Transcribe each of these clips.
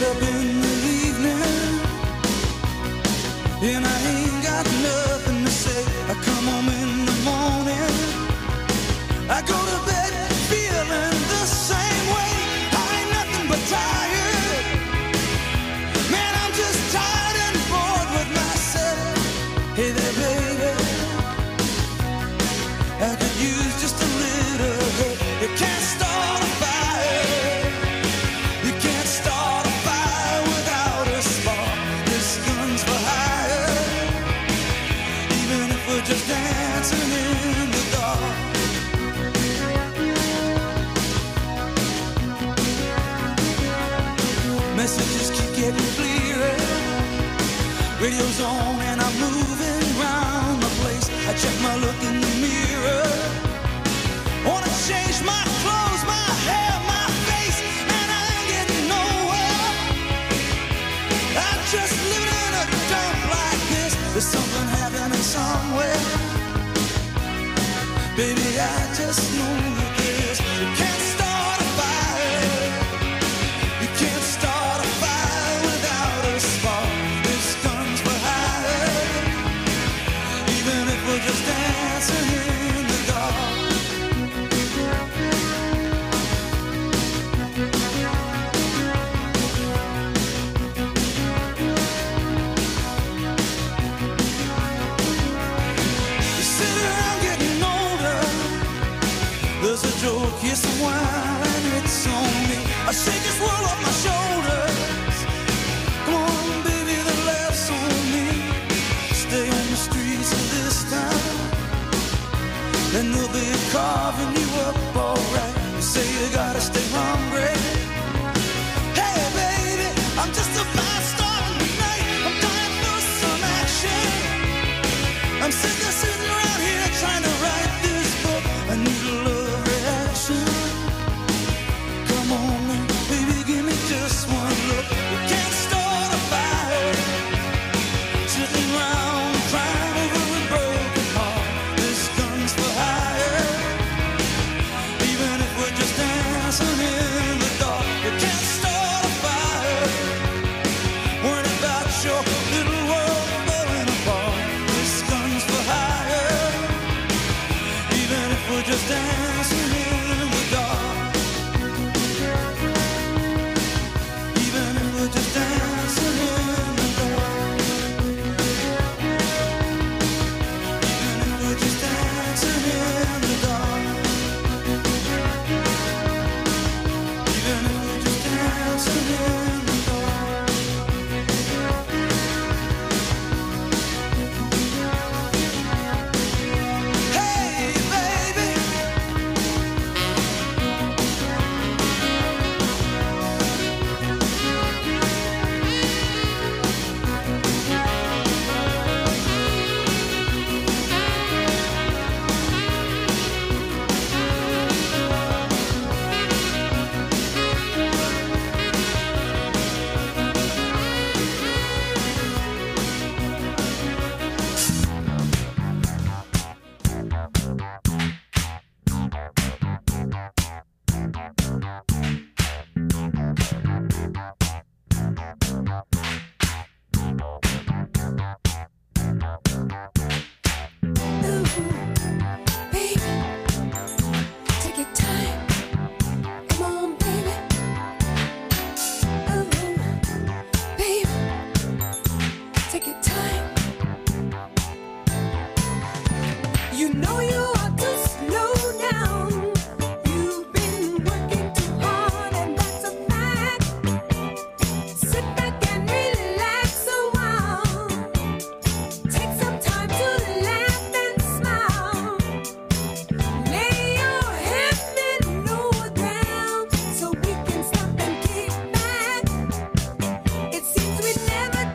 up in the evening and I ain't got nothing to say. I come home in the morning, I go to bed feeling the same way. I ain't nothing but tired. Man, I'm just tired and bored with myself. Hey there, baby, I could use just a little help. You can't start a fire. You can't start a fire without a spark. This gun's for hire, even if we're just dancing in the dark. Messages keep getting clearer. Radio's on and I'm moving round the place. I check my look in the mirror. Wanna change my clothes, my hair, my face, and I ain't getting nowhere. I'm just living in a dump like this. There's something happening somewhere. Baby, I just know that this. You can't start a fire. You can't start a fire without a spark. This gun's for hire, even if we're just dancing in the dark. There's a joke, yes, a wine, and it's on me. I shake this world off my shoulders. Come on, baby, the laugh's on me. Stay on the streets of this town, and they'll be carving you up alright. You say you gotta stay hungry. Hey, baby, I'm just a fast star tonight. I'm dying for some action. I'm sitting around here trying to write this book. I need a love reaction. Come on, baby, give me just one look. You can't start a fire, sitting around crying over a broken heart. This gun's for hire, even if we're just dancing in the dark. You can't start a fire, worrying about your little world falling apart. This gun's for hire, even if we're just dancing in the dark. Even if we're just dancing in the dark. Even if we're just dancing in the dark. Even if we're just dancing in the dark. Hey, baby.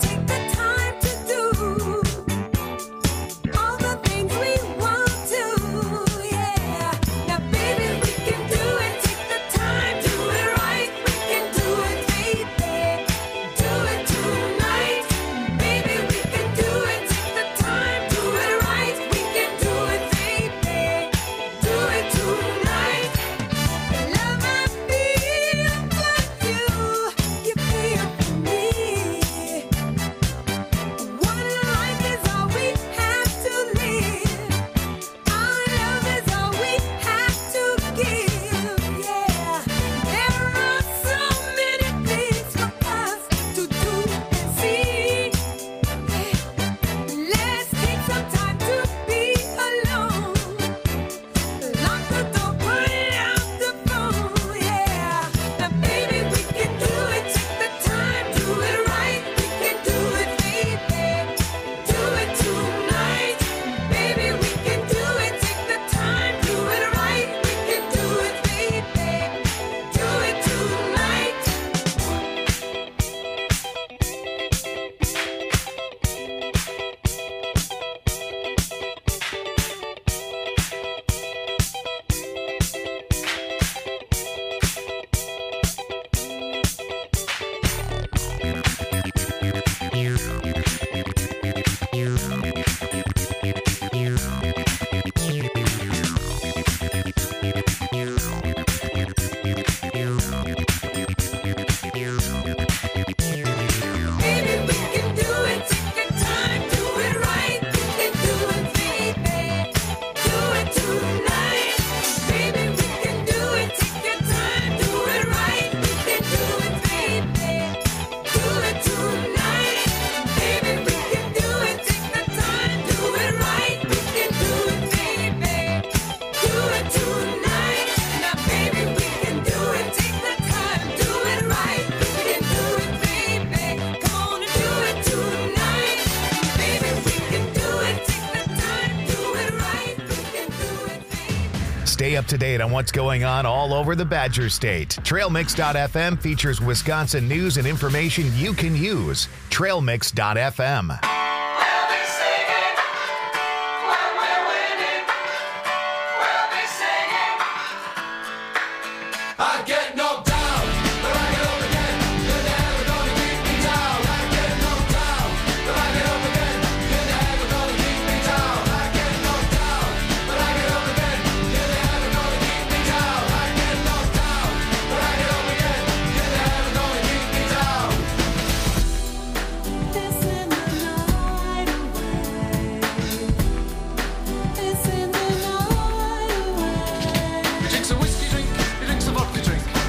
To Stay up to date on what's going on all over the Badger State. TrailMix.fm features Wisconsin news and information you can use. TrailMix.fm. He drinks a whiskey drink, he drinks a vodka drink.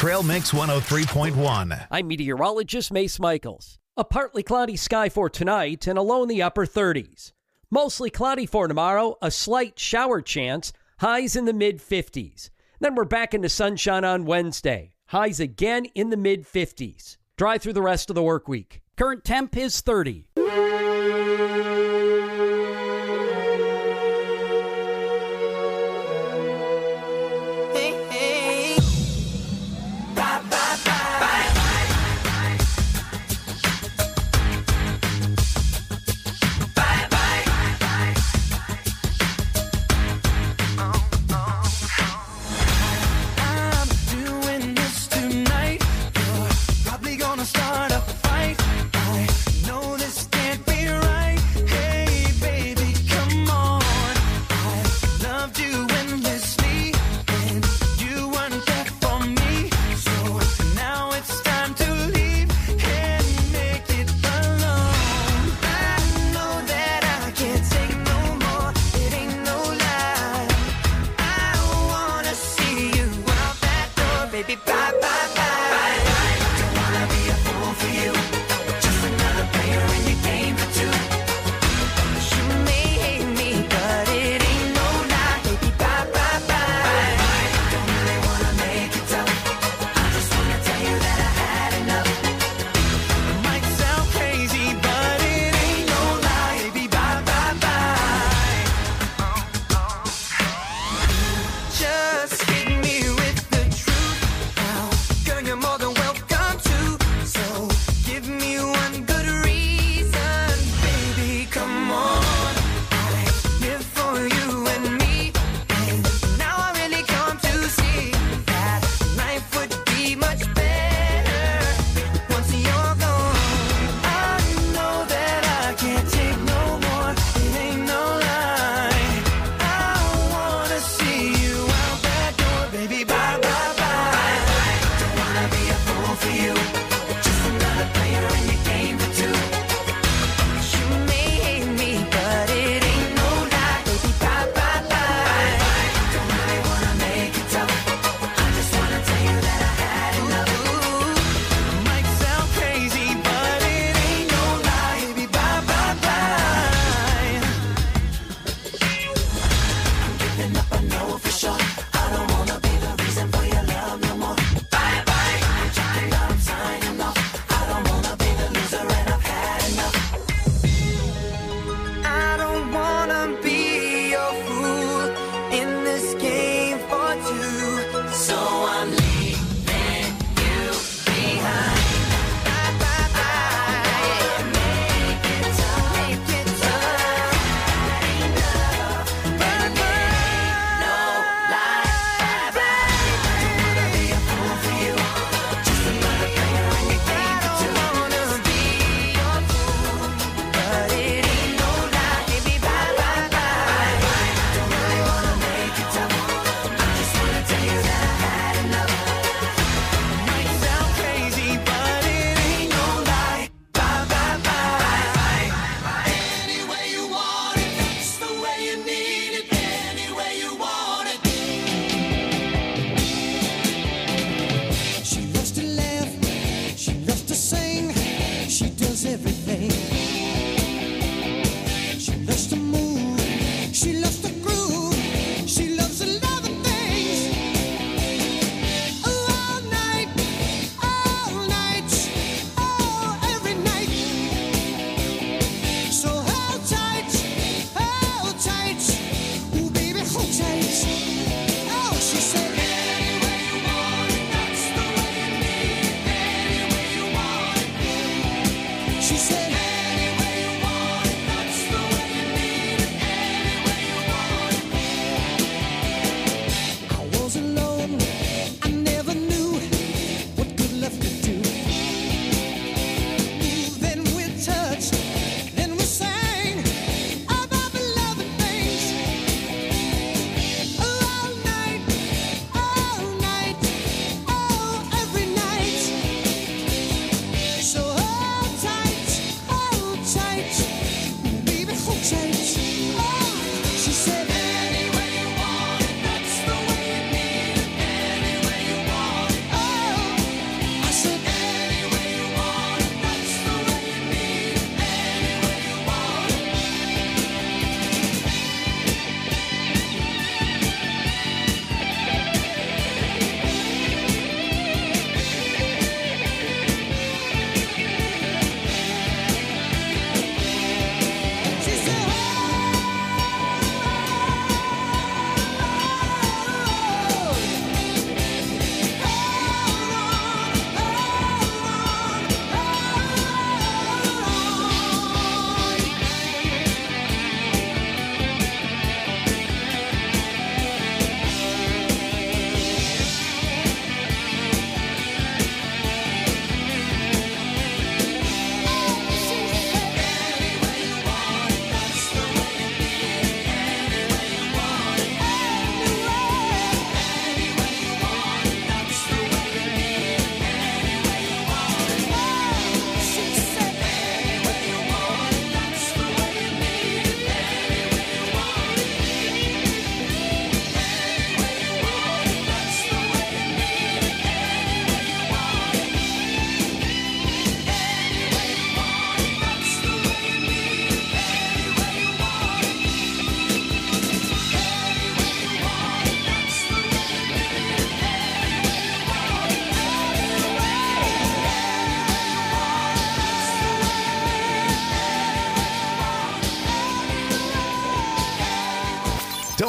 Trail Mix 103.1. I'm meteorologist Mace Michaels. A partly cloudy sky for tonight and a low in the upper 30s. Mostly cloudy for tomorrow, a slight shower chance, highs in the mid-50s. Then we're back into sunshine on Wednesday, highs again in the mid-50s. Dry through the rest of the work week. Current temp is 30.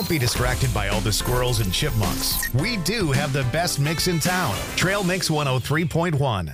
Don't be distracted by all the squirrels and chipmunks. We do have the best mix in town. Trail Mix 103.1.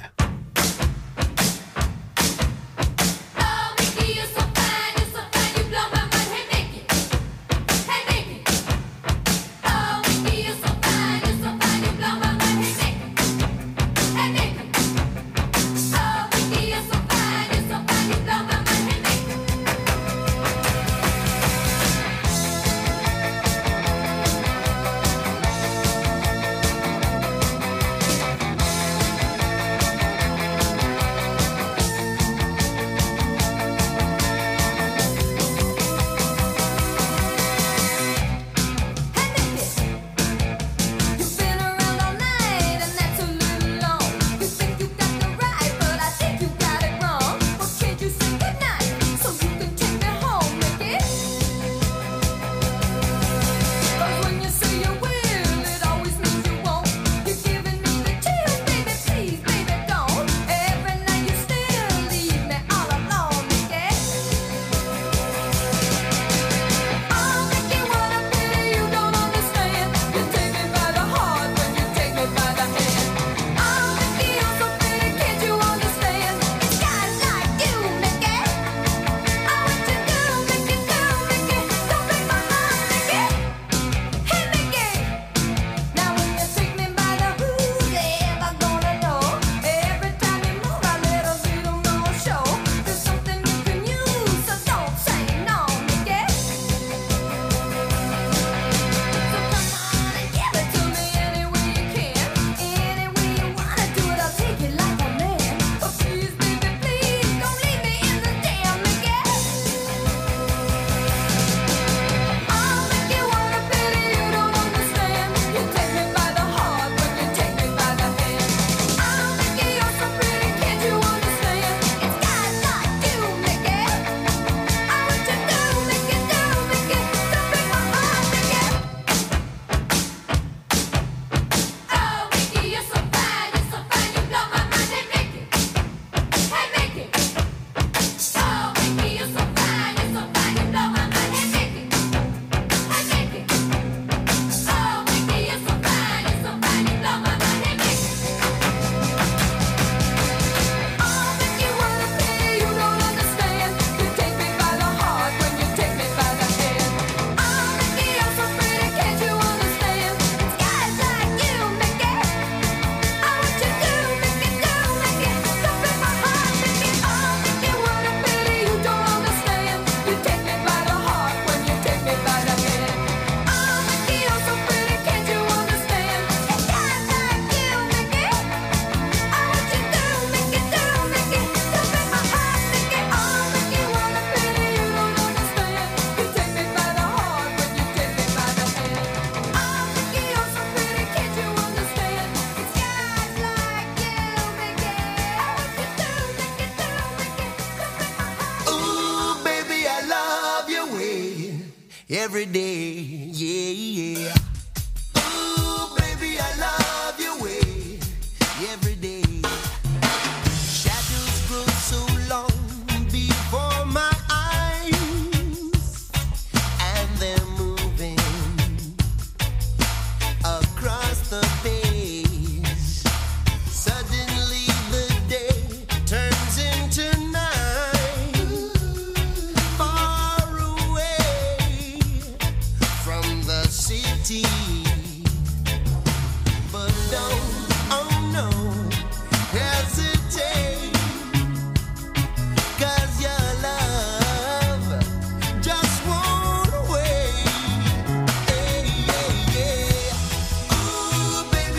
Every day, yeah, yeah. Ooh, baby, I love your way. Every day. Shadows grow so long before my eyes, and they're moving across the page. Suddenly the day turns into night, far away from the city. But don't, oh no, hesitate, 'cause your love just won't wait. Hey, yeah, yeah. Ooh, baby,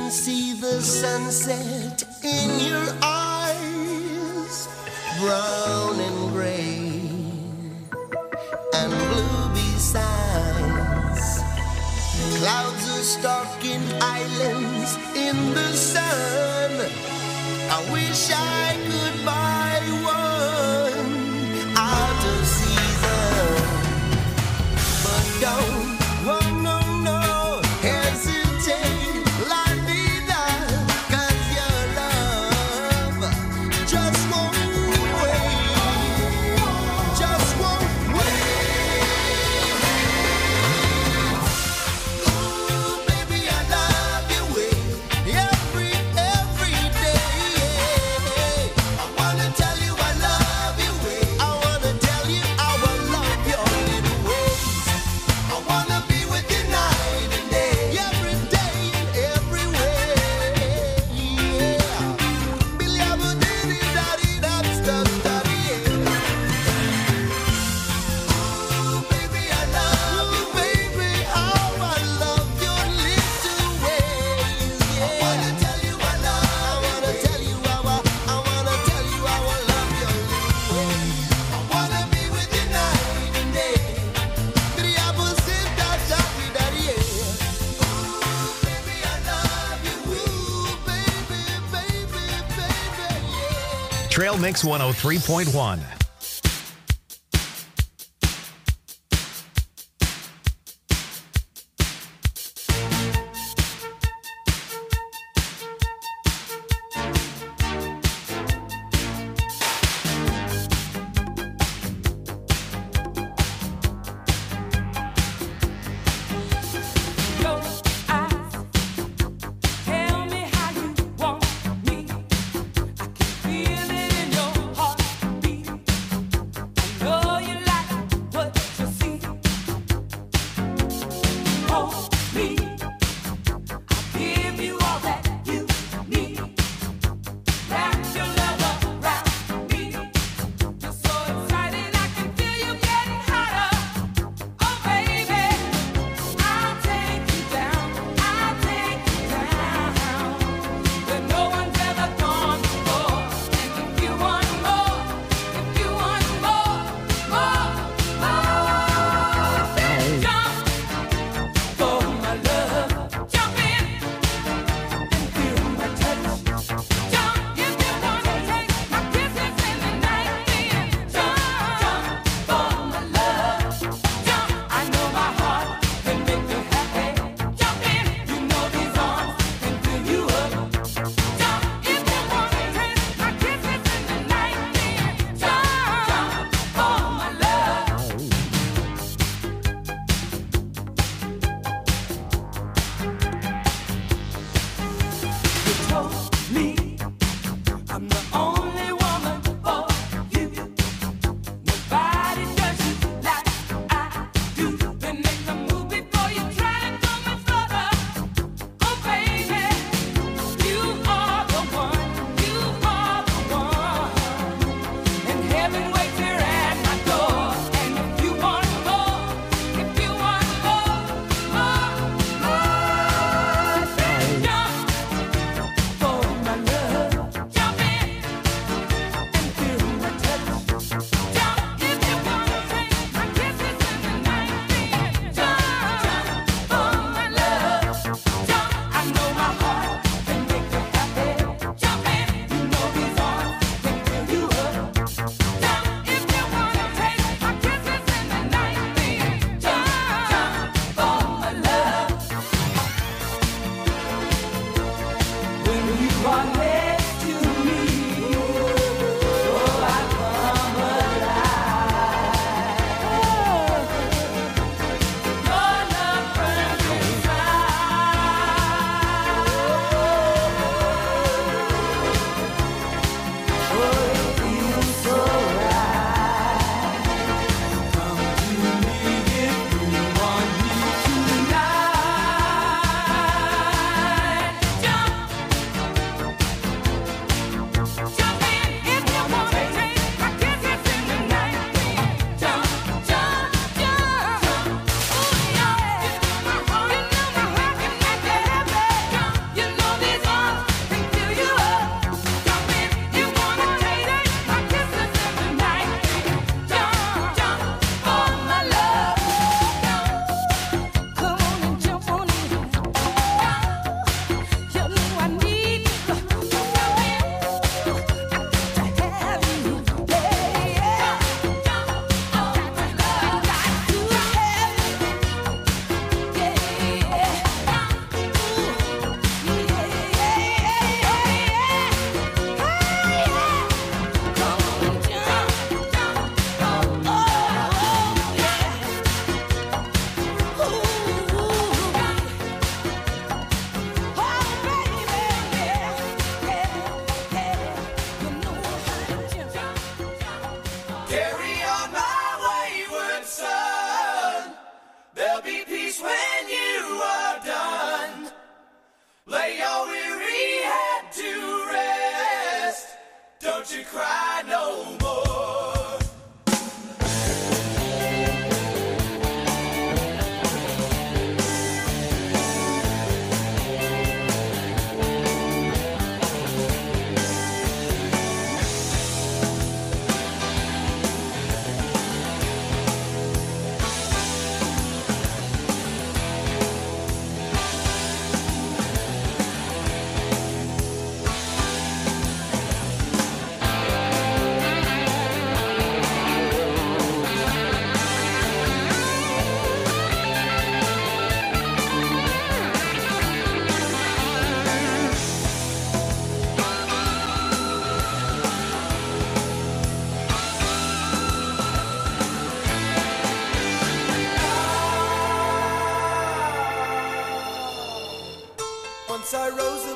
can see the sunset in your eyes, brown and gray and blue besides. Clouds are stalking islands in the sun. I wish I could buy one out of season, but don't, oh no, no, hesitate, la vida, 'cause your love just won't wait, just won't wait. Ooh, baby, I love your way every day. I wanna tell you I love your way. I wanna tell you I will love your little ways. I wanna be with you night and day, every day and every way. Yeah. Billy, I would diddy daddy that stuff daddy. Ooh, baby, I love you, baby. How I love your little ways. Yeah. I wanna tell you I love. I wanna tell you I wanna tell you I will love your little ways. I wanna be with you night and day. Billy, I would sit that daddy daddy. Ooh, baby, I love you. Ooh, baby, baby, baby, yeah. Trail Mix 103.1. Your eyes tell me how you want me. I can feel it in your heartbeat. I know you like what you see. Hold me, I'll give you all that you need. Wrap your love around me. You're so excited, I can feel you getting hotter. Oh baby, I'll take you down, I'll take you down, where no one's ever gone before. And if you want more, then jump for my love. Jump in and feel my touch. Jump if you wanna take my kisses in the night. Then jump for my love. Jump, I know my heart can make you happy. Jump in, you know these arms can fill you up. Jump if you wanna take my kisses in the night. Then jump for my love. You told me I'm the only woman for you. Nobody does you like I do. Then make the move before you try to go much further. Oh baby, you are the one, you are the one. And heaven waits here at my door. And if you want more, then jump for my love.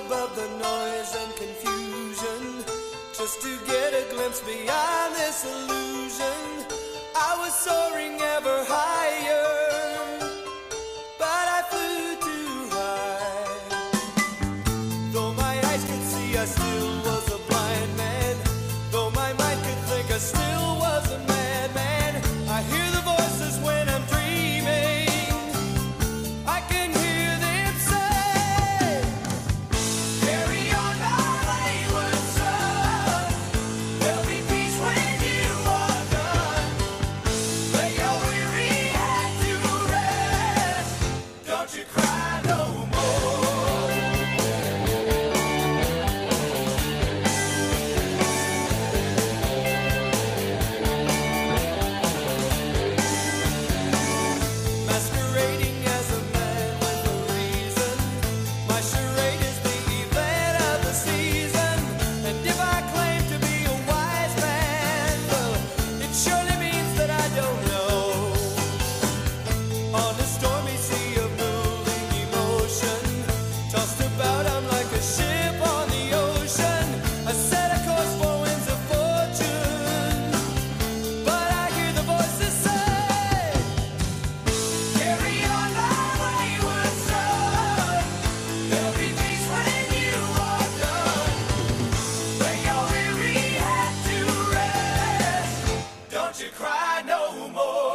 above the noise and confusion, just to get a glimpse beyond this illusion. I was soaring ever higher, but I flew too high. Though my eyes could see, I still was a blind man. Though my mind could think, I still was a madman. I hear the voices when I'm dreaming. I can hear them say, carry on my wayward son. There'll be peace when you are done. Lay your weary head to rest. Don't you cry no more. Masquerading as a man with a reason. My charade is the event of the season. And if I claim to be a wise man, well, it surely means that I don't know. On a stormy sea of moving emotion, tossed about, I'm like a ship on the ocean. I set a course for winds of fortune, but I hear the voices say, carry on my wayward son. There'll be peace when you are done. Lay your weary head to rest. Don't you cry no more.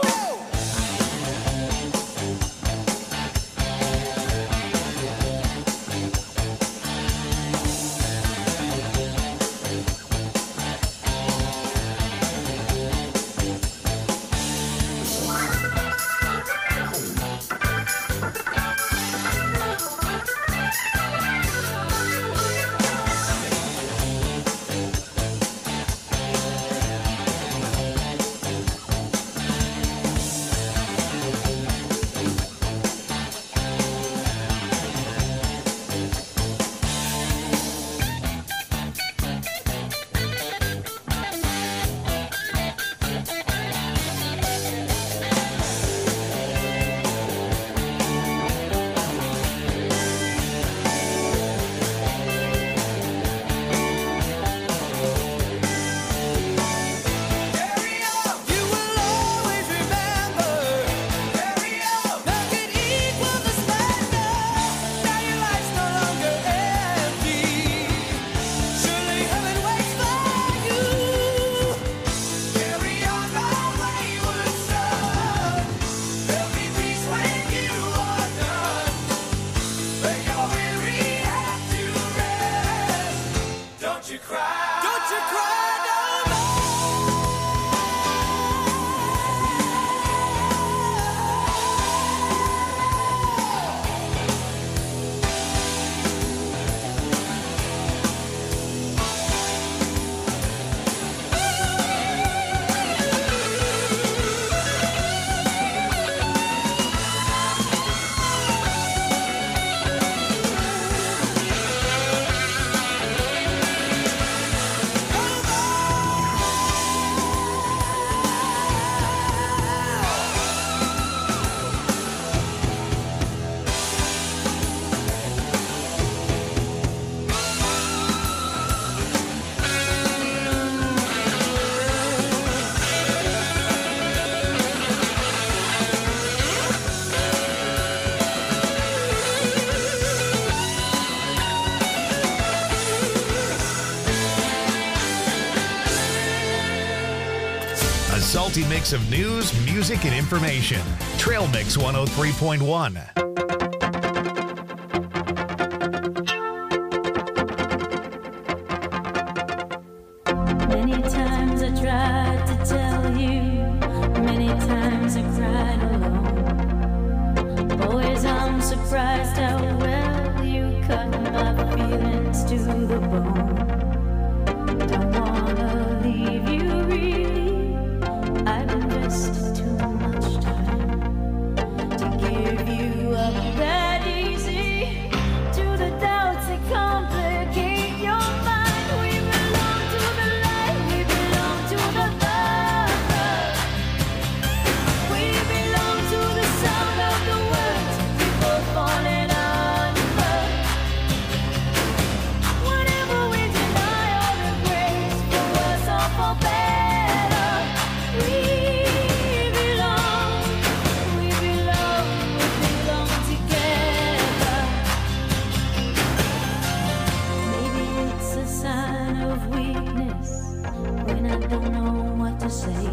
Carry on, you will always remember. Carry on, nothing equals the splendor. Now your life's no longer empty. Surely heaven waits for you. Carry on, my wayward son. There'll be peace when you are done. Lay your weary head to rest. Don't you cry. Don't you cry no more. A salty mix of news, music, and information. Trail Mix 103.1. Many times I tried to tell you, many times I cried alone. Always I'm surprised how well you cut my feelings to the bone. Don't wanna leave you really, I've invested too much time to give you when I don't know what to say.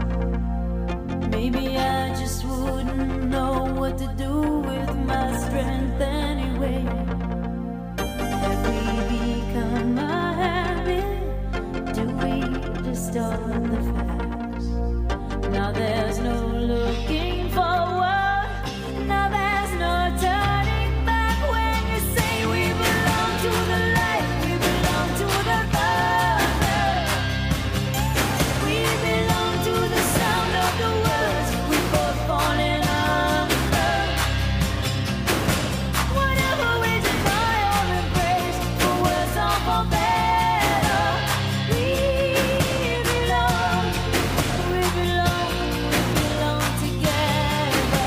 Maybe I just wouldn't know what to do with my strength anyway. Have we become a habit? Do we distort the facts? Now there's no looking forward. Now there's no turning back when you say we belong to the light, we belong to the thunder. We belong to the sound of the words we both falling under. Whatever we deny or embrace, for worse or for better, we belong together.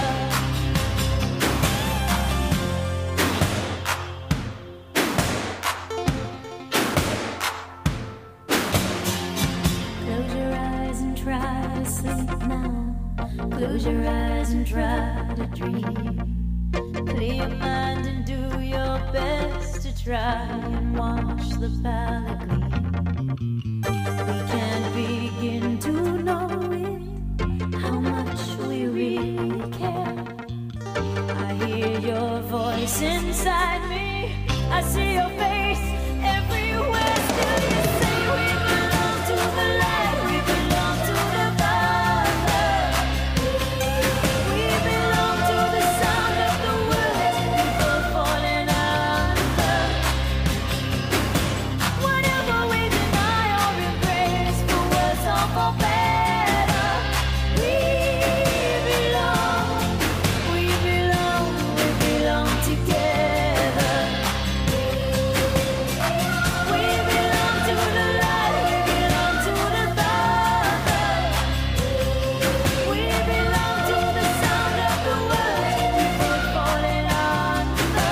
Close your eyes and try to sleep now. Close your eyes and try to dream. Clear your mind and do your best to try and watch the palette gleam. We can't begin to know it, how much we really care. I hear your voice inside me, I see your face everywhere. Still you say we belong to the light, we belong to the thunder. We belong to the sound of the words we both falling under. Whatever we deny or embrace, for worse or for better, we belong together. We belong to the light, we belong to the thunder. We belong to the sound of the words we both falling under.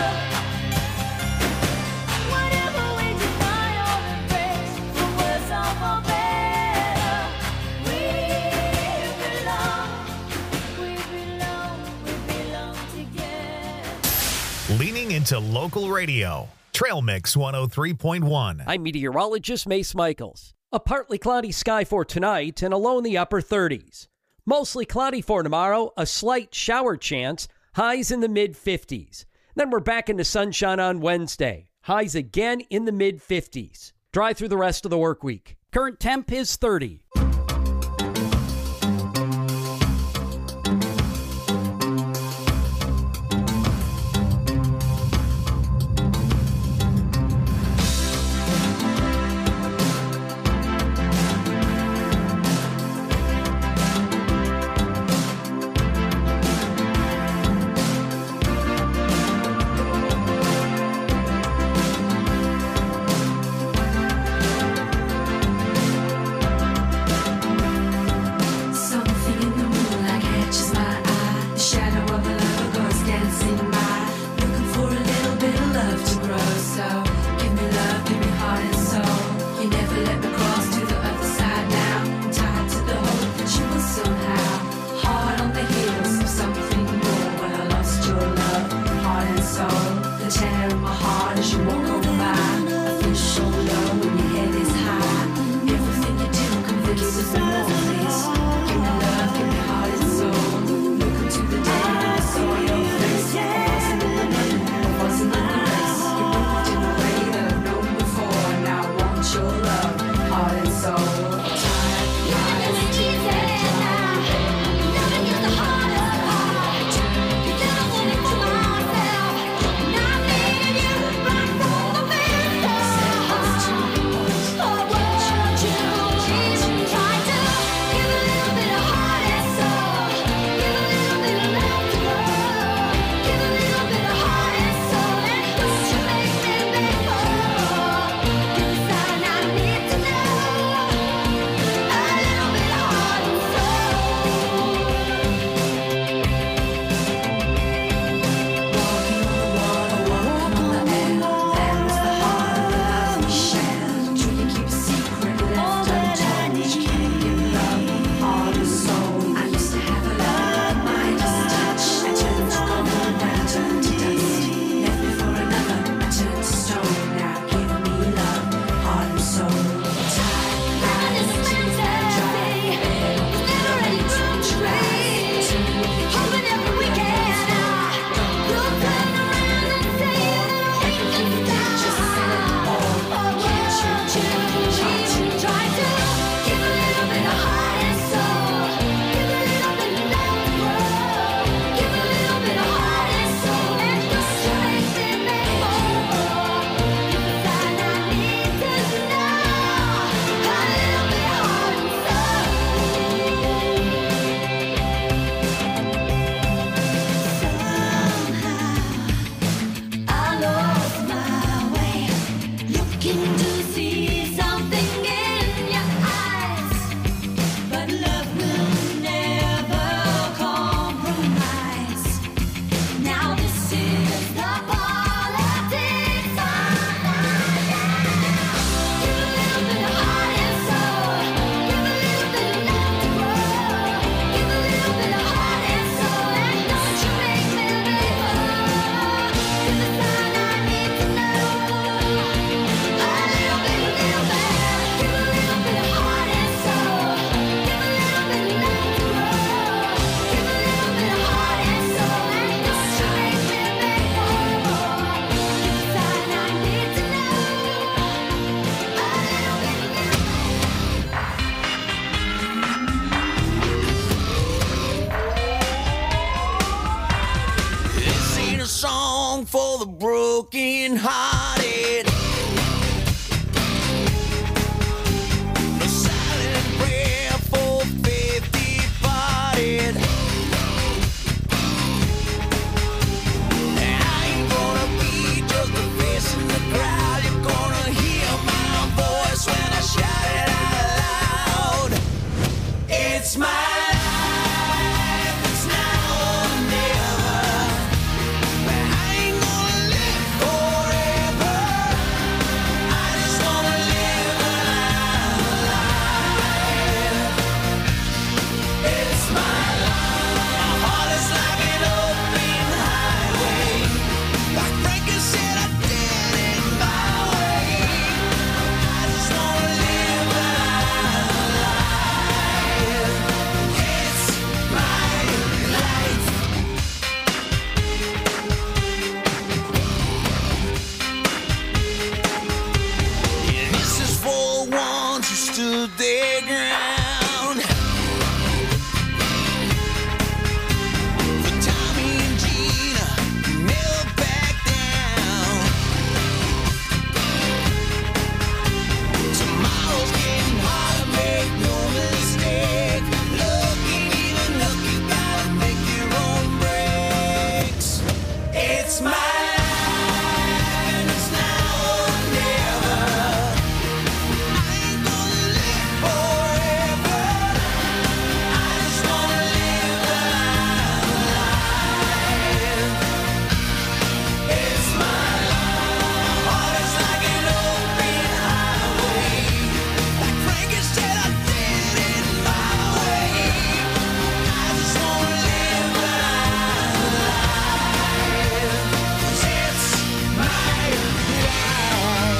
Whatever we deny or embrace, for worse or for better, we belong together. Leaning into local radio. Trail Mix 103.1. I'm meteorologist Mace Michaels. A partly cloudy sky for tonight and a low in the upper 30s. Mostly cloudy for tomorrow, a slight shower chance, highs in the mid-50s. Then we're back into sunshine on Wednesday, highs again in the mid-50s. Dry through the rest of the work week. Current temp is 30. looking to see something in your eyes, but love will never compromise. Now this is the politics of life. Give a little bit of heart and soul. Give a little bit of love to grow. Give a little bit of heart and soul, and don't you make me whole. Give a sign I need to know. A little bit, little bit. Give a little bit of heart and soul. Give a little bit of love to grow. Give a little bit of heart and soul, and don't you make me whole. Give a sign I need to know. A little bit, little bit. This ain't a song for the broken hearted. A silent prayer for faith departed. I ain't gonna be just a face in the crowd. You're gonna hear my voice when I shout it out loud. It's my life, it's now or never. I ain't gonna live forever. I just wanna live a life. It's my life. My heart is like an open highway. Like Frankie said, I did it my way. I just wanna live a life. It's my life. And this is for ones who stood their ground. For Tommy and Gina, who never back down. Tomorrow's getting harder, make no mistake. Looking even look, you gotta make your own breaks. It's my life, and it's now or never. I ain't gonna live forever. I just wanna live a life. It's my life. My heart is like an open highway. Like Frankie said, I did it my way. I just wanna live a life. 'Cause it's my life.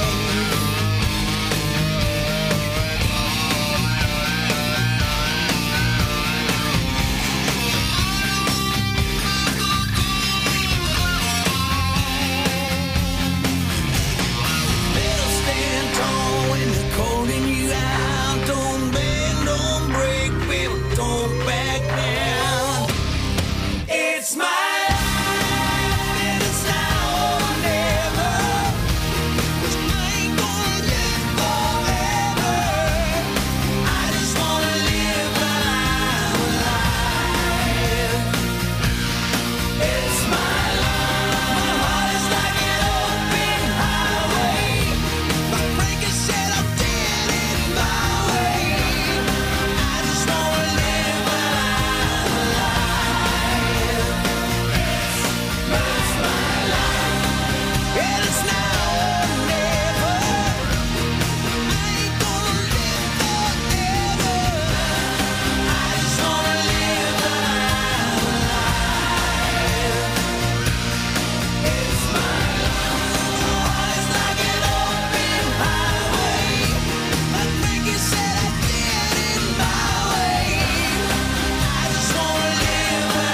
Better stand tall when they're calling you out. Don't bend, don't break, baby, don't back down. It's my life, and it's now or never. 'Cause I ain't gonna live forever. I just wanna live a life. It's my life. My heart is like an open highway. Like Frankie said, I did it my way. I just wanna live a life. It's my life. And it's now or never. I ain't gonna live forever. I just wanna live a life. It's my life. My heart is like an open highway. Like Frankie said, I did it my way. I just wanna live a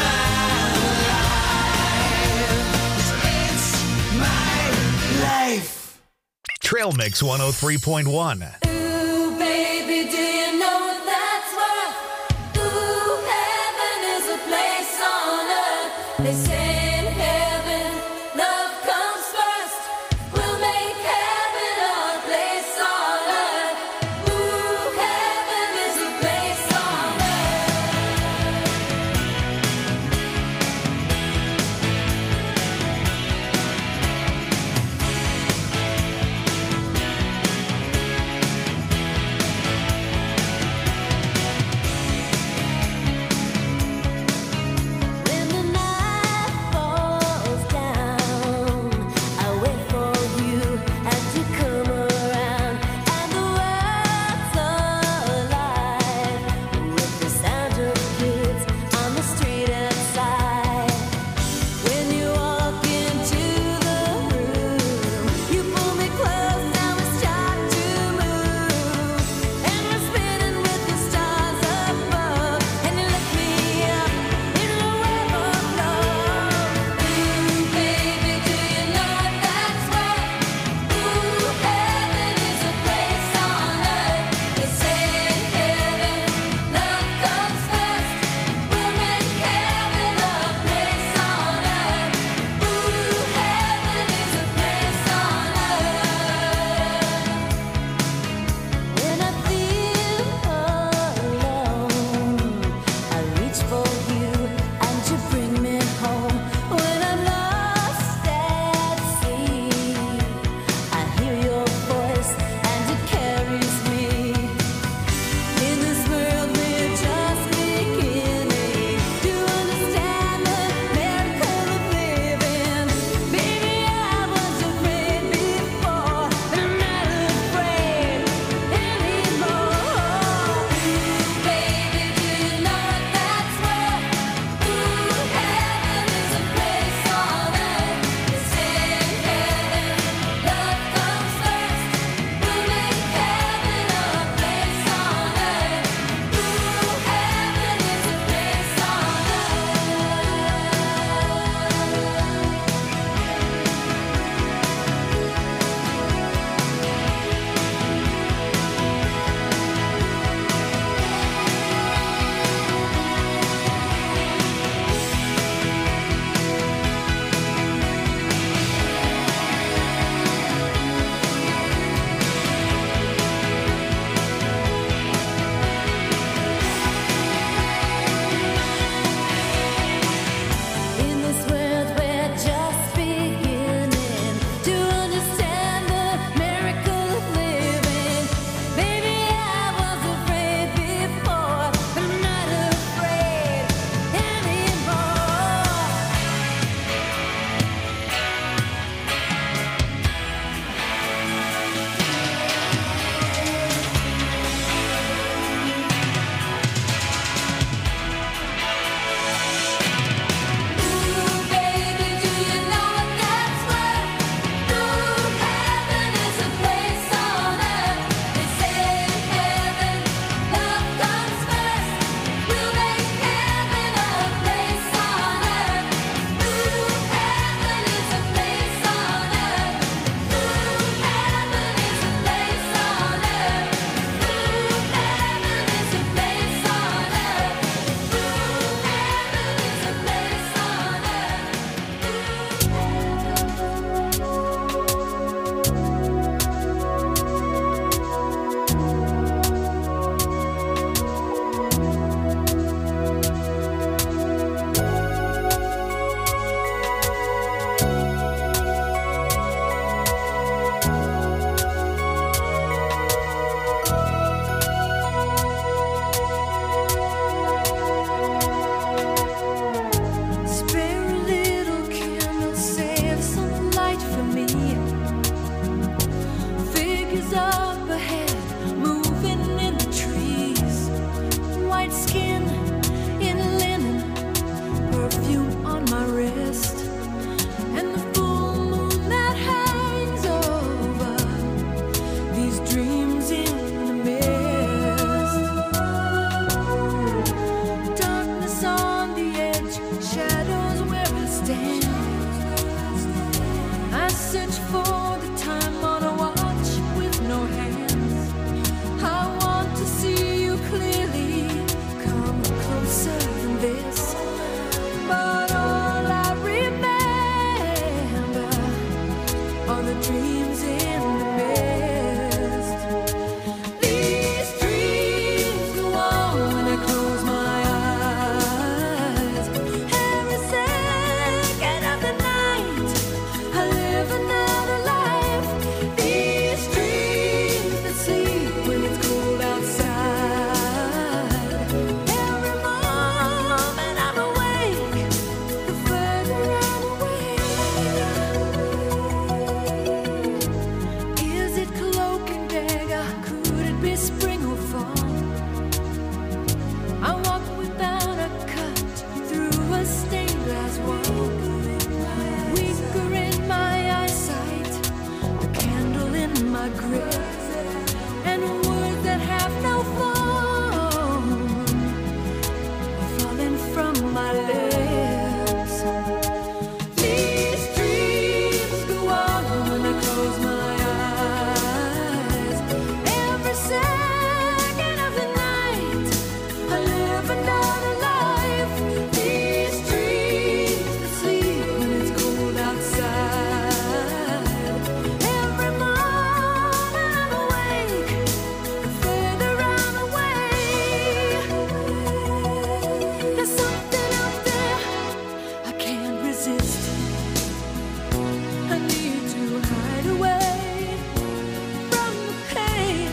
life. It's my life. Trail Mix 103.1. Ooh, baby, do you know what that's worth? Ooh, heaven is a place on earth. They say in heaven, love comes first. We'll make heaven our place on earth. Ooh, heaven is a place on earth. Shadows up ahead, moving in the trees. White skin in linen, perfume on my wrist, and the full moon that hangs over these dreams in the mist. Darkness on the edge, shadows where I stand. I search for the time on a watch with no hands. I want to see you clearly, come closer than this. But all I remember are the dreams in the mist. These dreams go on when I close my eyes. Every second of the night, I live another life. These dreams that sleep when it's cold outside. Every moment I'm awake, the further I'm away. Is it cloak and dagger? Could it be spring or fall? I walk without a cut through a stained glass wall. Weaker in my eyesight, a candle in my grip, and words that have no form are falling from my lips. These dreams go on when I close my eyes. Every second of the night, I live another life. These dreams that sleep when it's cold outside. Every moment I'm awake, the further I'm away. There's something out there I can't resist. I need to hide away from the pain.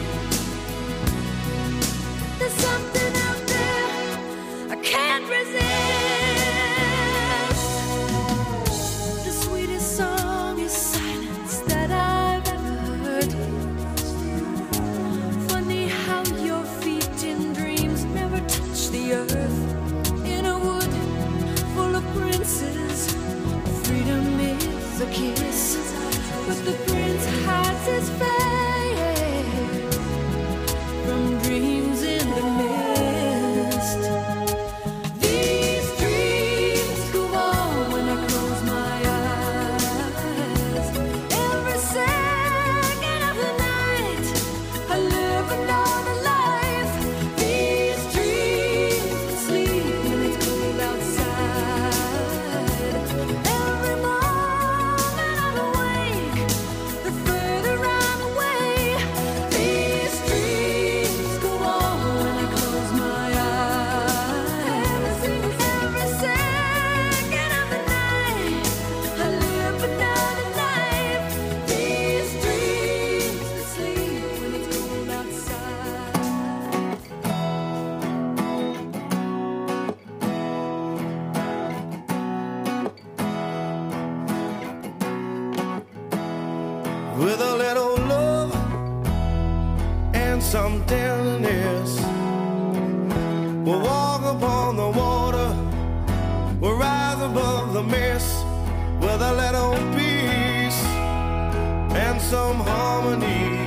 There's something out there I can't resist. The sweetest song is silence that I've ever heard. Funny how your feet in dreams never touch the earth. In a wood full of princes, freedom is a kiss, but the prince hides his face from dreams in the mist. These dreams go on when I close my eyes. Every second of the night, I live another life. These dreams that sleep when it's cold outside. Every moment I'm awake, the further I'm away. These dreams go on when I close my eyes. Every second of the night, I live another life. These dreams that sleep when it's cold outside. With a little love and some tenderness, we'll walk upon the water, we'll rise above the mist. With a little peace and some harmony,